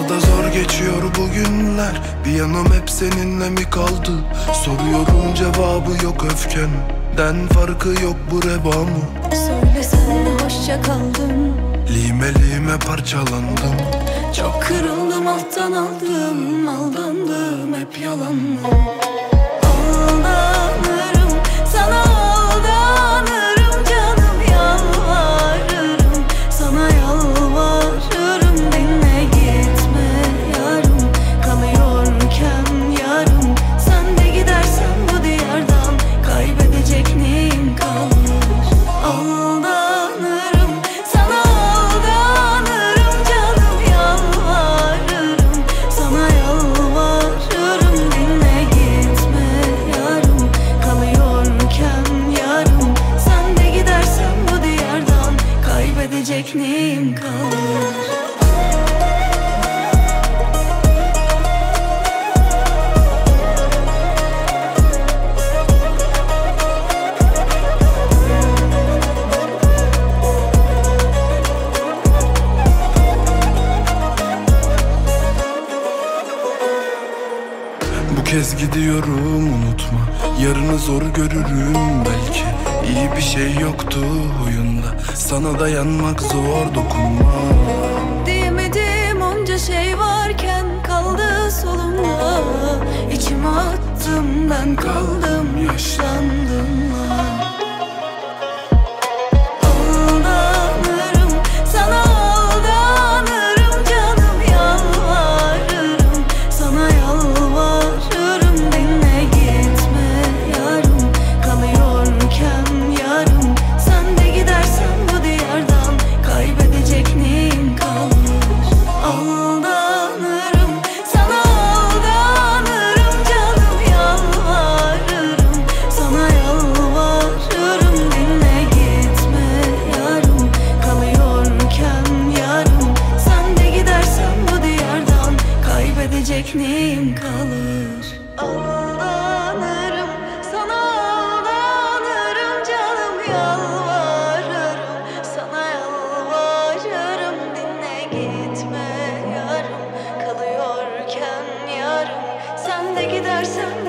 Sana da zor geçiyor bugünler, bir yanım hep seninle mi kaldı? Soruyorum cevabı yok öfkenden, farkı yok bu reba mı? Söylesene hoşça kaldım, lime lime parçalandım. çok kırıldım, alttan aldım, aldandım, hep yalan mı? Aldanırım, sana aldanırım canım, yalvarırım, sana yalvarırım, dinle gitme yarım, kalıyorken yarım, sen de gidersen bu diyardan, kaybedecek neyim kalır? Aldanırım, sana aldanırım canım, yalvarırım, sana yalvarırım, dinle gitme yarım, kalıyorken yarım, sen de gidersen bu diyardan, kaybedecek neyim kalır? Bu kez gidiyorum, unutma, yarını zor görürüm belki. İyi bir şey yoktu huyunda, sana dayanmak zor, dokunma. Diyemedim onca şey varken, kaldı solumda, İçime attım, ben kaldım, yaşlandım. Aldanırım, sana aldanırım canım, yalvarırım, sana yalvarırım, dinle gitme yarım, kalıyorken yarım, sen de gidersen bu diyardan, kaybedecek neyim kalır? Aldanırım, sana aldanırım canım, yalvarırım, sana yalvarırım, dinle gitme yarım, kalıyorken yarım, sen de gidersen bu diyardan, kaybedecek neyim kalır? Aldanırım, sana aldanırım canım, yalvarırım, sana yalvarırım, dinle gitme yarım, kalıyorken yarım, sen de gidersen